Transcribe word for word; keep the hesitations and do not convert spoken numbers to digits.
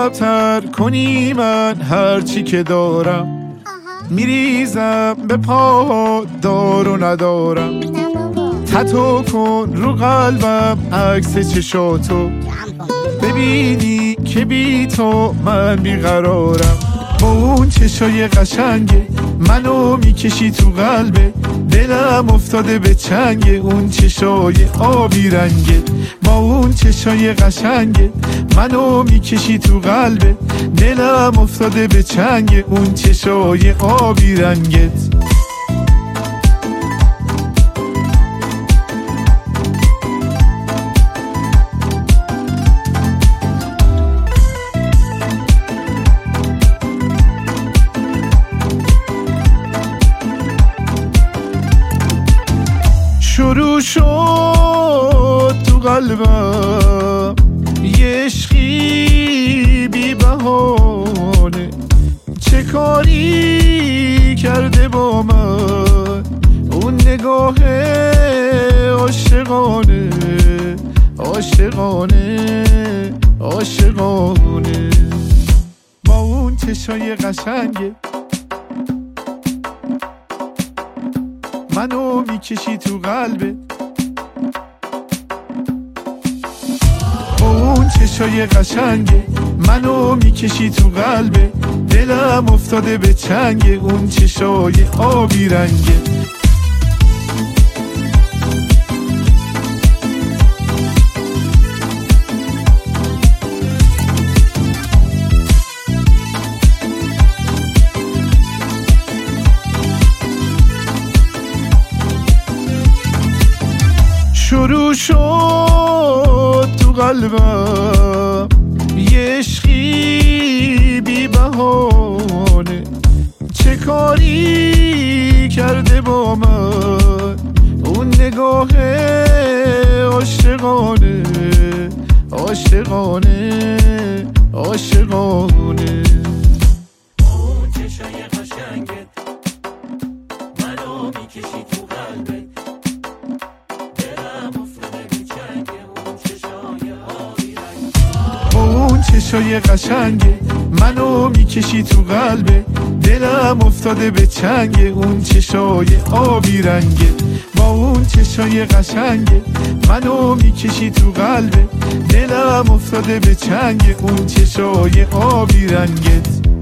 کمتر کنی من هرچی که دارم، میریزم به پا دار و ندارم. تتو کن رو قلبم عکس چشاتو، ببینی که بی تو من بیقرارم. با اون چشای قشنگه منو میکشی تو قلبه، دلم افتاده به چنگه اون چشای آبی رنگه. با اون چشای قشنگه منو میکشی تو قلبه، دلم افتاده به چنگه اون چشای آبی رنگت. شروع شد تو قلبم یه عشقی بی بهانه، چه کاری کرده با من اون نگاه عاشقانه عاشقانه عاشقانه. با اون چشای قشنگه منو میکشی تو قلبه، با اون چشای قشنگه منو میکشی تو قلبه، دلم افتاده به چنگه اون چشای آبی رنگه. شروع شد تو قلبم یه عشقی بی بهانه، چه کاری کرده با من اون نگاه عاشقانه عاشقانه عاشقانه. اون چشای قشنگت منو میکشی تو قلبت، اون چشای قشنگه منو میکشی تو قلبه، دلم افتاده به چنگه اون چشای آبی رنگه. با اون چشای قشنگه منو میکشی تو قلبه، دلم افتاده به چنگه اون چشای آبی رنگت.